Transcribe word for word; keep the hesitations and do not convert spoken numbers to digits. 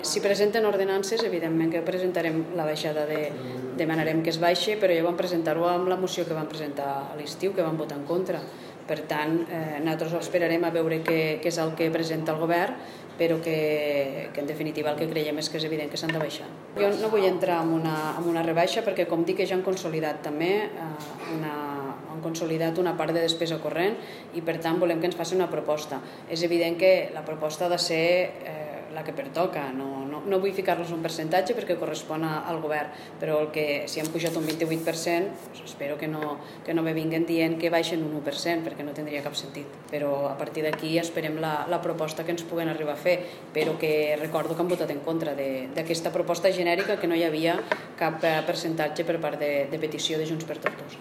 Si presenten ordenances, evidentment que presentarem la baixada de... demanarem que es baixi, però ja vam presentar-ho amb la moció que vam presentar a l'estiu, que vam votar en contra. Per tant, eh, nosaltres esperarem a veure què, què és el que presenta el govern, però que, que en definitiva el que creiem és que és evident que s'han de baixar. Jo no vull entrar en una, en una rebaixa perquè, com dic, ja han consolidat també eh, una, han consolidat una part de despesa corrent i per tant volem que ens faci una proposta. És evident que la proposta ha de ser eh, la que pertoca, no, no, no vull ficar-los un percentatge perquè correspon al govern, però el que, si han pujat un vint-i-vuit per cent, doncs espero que no, que no me vinguin dient que baixen un u per cent, perquè no tindria cap sentit. Però a partir d'aquí esperem la, la proposta que ens puguen arribar a fer, però que recordo que han votat en contra d'aquesta proposta genèrica, que no hi havia cap percentatge per part de, de petició de Junts per Tortosa.